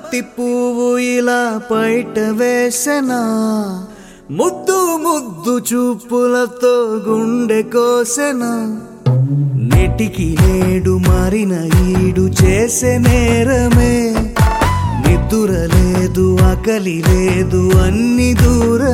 బంతి పువ్వు ఇలా బయట వేసెనా, ముద్దు ముద్దు చూపులతో గుండె కోసెనా. నెటికి నేడు మారిన ఈడు చేసే నేరమే, నిద్ర లేదు ఆకలి లేదు అన్ని దూరమే.